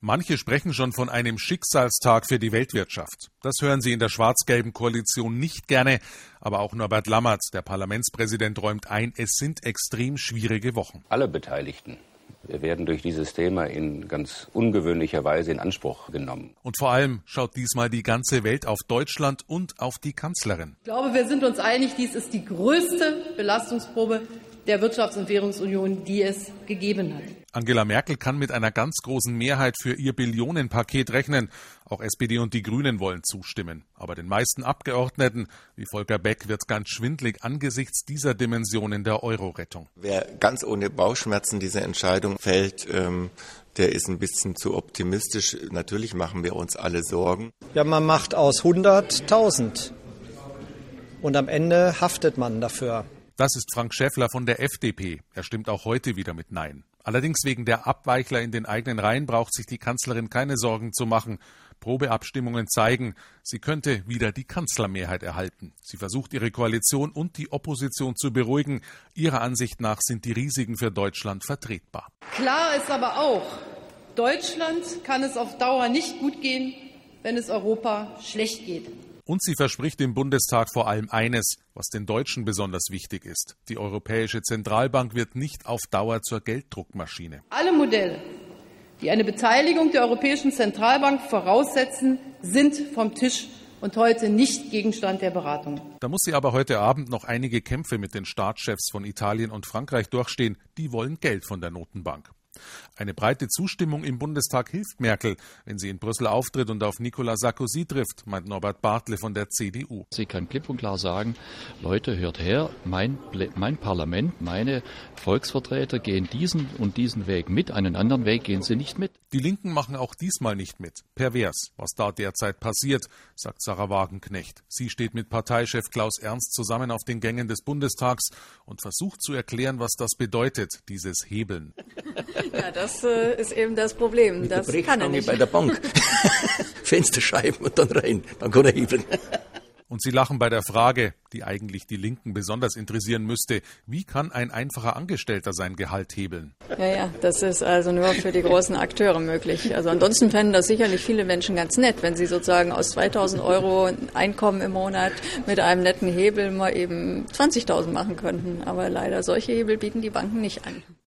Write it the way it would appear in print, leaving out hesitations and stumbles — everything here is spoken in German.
Manche sprechen schon von einem Schicksalstag für die Weltwirtschaft. Das hören Sie in der schwarz-gelben Koalition nicht gerne. Aber auch Norbert Lammert, der Parlamentspräsident, räumt ein, es sind extrem schwierige Wochen. Alle Beteiligten werden durch dieses Thema in ganz ungewöhnlicher Weise in Anspruch genommen. Und vor allem schaut diesmal die ganze Welt auf Deutschland und auf die Kanzlerin. Ich glaube, wir sind uns einig, dies ist die größte Belastungsprobe der Wirtschafts- und Währungsunion, die es gegeben hat. Angela Merkel kann mit einer ganz großen Mehrheit für ihr Billionenpaket rechnen. Auch SPD und die Grünen wollen zustimmen. Aber den meisten Abgeordneten, wie Volker Beck, wird ganz schwindlig angesichts dieser Dimensionen der Euro-Rettung. Wer ganz ohne Bauchschmerzen diese Entscheidung fällt, der ist ein bisschen zu optimistisch. Natürlich machen wir uns alle Sorgen. Ja, man macht aus 100 1000 und am Ende haftet man dafür. Das ist Frank Schäffler von der FDP. Er stimmt auch heute wieder mit Nein. Allerdings wegen der Abweichler in den eigenen Reihen braucht sich die Kanzlerin keine Sorgen zu machen. Probeabstimmungen zeigen, sie könnte wieder die Kanzlermehrheit erhalten. Sie versucht, ihre Koalition und die Opposition zu beruhigen. Ihrer Ansicht nach sind die Risiken für Deutschland vertretbar. Klar ist aber auch, Deutschland kann es auf Dauer nicht gut gehen, wenn es Europa schlecht geht. Und sie verspricht im Bundestag vor allem eines, was den Deutschen besonders wichtig ist. Die Europäische Zentralbank wird nicht auf Dauer zur Gelddruckmaschine. Alle Modelle, die eine Beteiligung der Europäischen Zentralbank voraussetzen, sind vom Tisch und heute nicht Gegenstand der Beratung. Da muss sie aber heute Abend noch einige Kämpfe mit den Staatschefs von Italien und Frankreich durchstehen. Die wollen Geld von der Notenbank. Eine breite Zustimmung im Bundestag hilft Merkel, wenn sie in Brüssel auftritt und auf Nicolas Sarkozy trifft, meint Norbert Bartle von der CDU. Sie kann klipp und klar sagen, Leute, hört her, mein Parlament, meine Volksvertreter gehen diesen und diesen Weg mit, einen anderen Weg gehen sie nicht mit. Die Linken machen auch diesmal nicht mit. Pervers, was da derzeit passiert, sagt Sarah Wagenknecht. Sie steht mit Parteichef Klaus Ernst zusammen auf den Gängen des Bundestags und versucht zu erklären, was das bedeutet, dieses Hebeln. Ja, das ist eben das Problem. Mit das der kann er nicht. Bei der Bank. Fensterscheiben und dann rein. Dann kann er hebeln. Und sie lachen bei der Frage, die eigentlich die Linken besonders interessieren müsste, wie kann ein einfacher Angestellter sein Gehalt hebeln? Ja, das ist also nur für die großen Akteure möglich. Also ansonsten fänden das sicherlich viele Menschen ganz nett, wenn sie sozusagen aus 2.000 € Einkommen im Monat mit einem netten Hebel mal eben 20.000 machen könnten. Aber leider solche Hebel bieten die Banken nicht an.